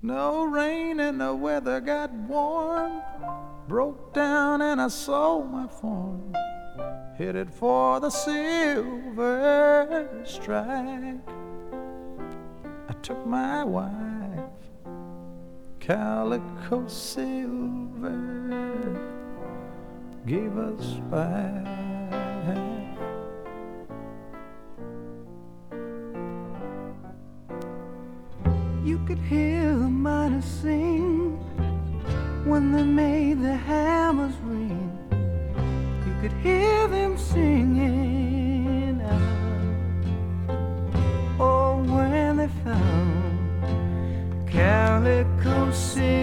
No rain and the weather got warm, broke down and I sold my farm, headed for the silver strike. I took my wife, Calico Silver, gave us back. You could hear the miners sing when they made the hammers ring. You could hear them singing out. Oh, when they found Calico Silver.